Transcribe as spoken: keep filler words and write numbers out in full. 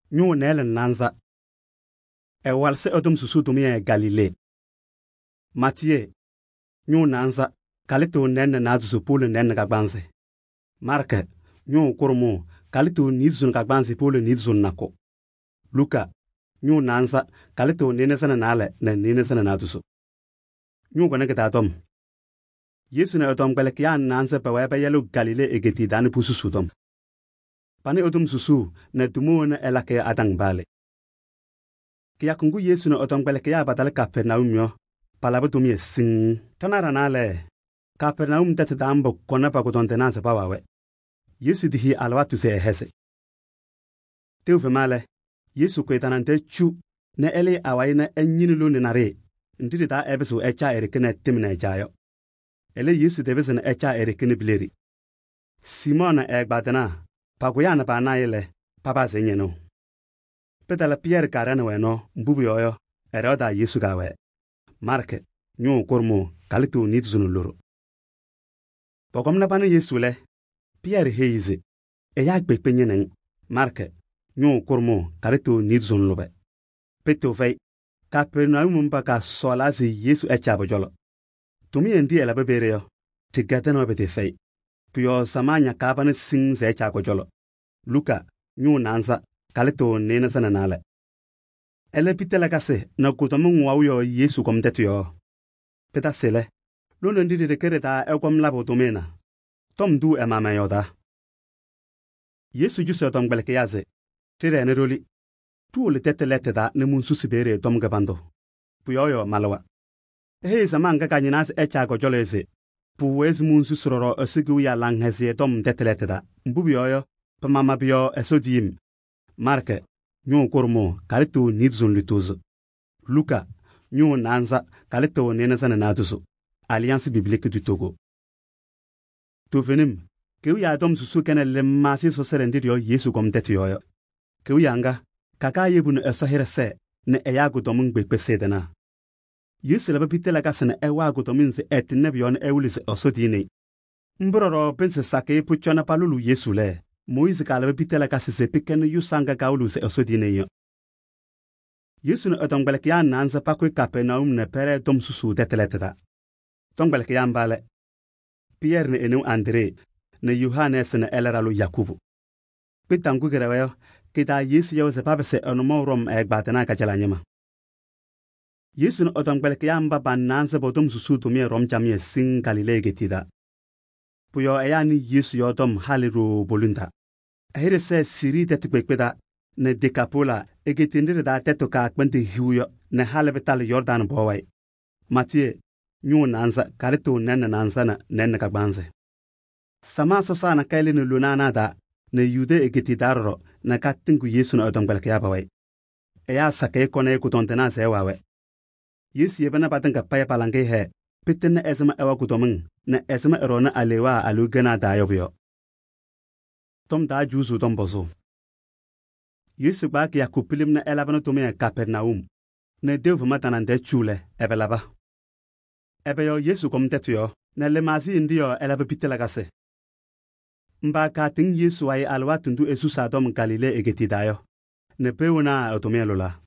nyu nel nanza e walse odum susu tumie Galile. Matie nyu nanza kalito nen na zusu pole nen gagbanze. Marke nyu kurmu kalito nizun gagbanze pole nizun nako. Luka nyu nanza kalito nene sana nale na nene sana na zusu. Nyu gone gata tom. Yesu na odom gbelek ya nanza pa weba yelo Galile egeti dani pusu sudom. Pani odum susu na dumu na elake adang bale. Kia kungu Yesu na odom gbelek ya badale Kapernaum yo palaba tumie sing tanara nale. Kapernaum tete dambo kona pa kutonte nanza pa wawe. Yesu dihi alwatu se ehese. Teuve male Yesu kwetanante chu na ele awai na enyini lunde nare. Ndiri ta ebesu echa erikene timna echayo. Ele Yesu debese na echa erikene bileri. Simona egbadena paguyana pa naile papa zenyeno. Petala Pierre karana weno mbubu yoyo eroda Yesu gawe. Marke nyu kormo kalitu nituzunu loro. Pogomna panu Yesu le Pierre heize eya gbekpenyenen. Marke nyu kormo kalitu nituzunu lobe. Peto fei Kapernaum mpa ka sola se Yesu echa bojolo. Tumi endi ela bebere yo tigateno bete fei. Pio samanya kabane sing se echa bojolo. Luka nyu nanza kalito nena sana nale. Ele pitela kase na kutomu ngwawu yo Yesu komtetu yo. Peta sele lono ndidi de kereta ekom labo tomena. Tom du emama yoda. Yesu juse tom gbeleke yaze. Tire ne roli. Tu le tete lete da ne mun susibere tom gabando. Puyoyo malawa. He zamanga kanyinas echa go joleze. Puwez mun susroro esigu ya langhese tom tete lete da. Mbubi yoyo pa mama bio esodiem. Marke nyu kormo kalito nizun lituzo. Luka nyu nanza kalito nena sana natuzo. Alliance biblique du Togo. Tu venim ke ya dom susu kene le masi so serendirio Yesu kom tete yoyo. Ke yanga kaka yebunu esohere se ne eyago domun gbekpese dena. Yesu leba pitela kasene ewago domin se etne bion ewulise osodine. Mbroro pense sake puchona palulu Yesu le. Moise kaleba pitela kasese pikene yusanga gaulu se osodine yo. Yesu na odom gbelek ya nanza pakwe Kapernaum ne pere dom susu deteleteda. Dom gbelek ya mbale. Pierre ne enu Andre ne Yohanes ne eleralu Yakubu. Pitangu gereweyo kita Yesu yo se papese onomo rom egbatena kajalanyema. Yesu na odom gbelek ya mba ban nanza bodom susu tumie rom jamie sing Galile getida. Puyo eyani Yesu yo dom haliru bolunda. Here se siri tetukwekweda ne dekapola egetindire da tetoka kwente hiuyo ne halebetal Jordan bowai. Matie nyu nanza karito nenne nanzana nenne kagbanze. Sama sosana kaile ne lunana da ne yude egetidarro na katingu Yesu na odom gbelek ya bawai. Eya sake kone kutontena se wawe. Yesu yebena batenga paya palange he pitene ezema ewa kutomin na ezema erona alewa alugena da yobyo. Tom da juzu tom bozo. Yesu ba ki yakupilim na elabano tome Kapernaum. Ne devu matanande chule ebelaba. Ebeyo Yesu kom tetu yo na lemasi indiyo elaba pitela kase. Mba ka ting Yesu ay alwa tundu esu sadom Galile egetidayo. Ne pewuna otome lola.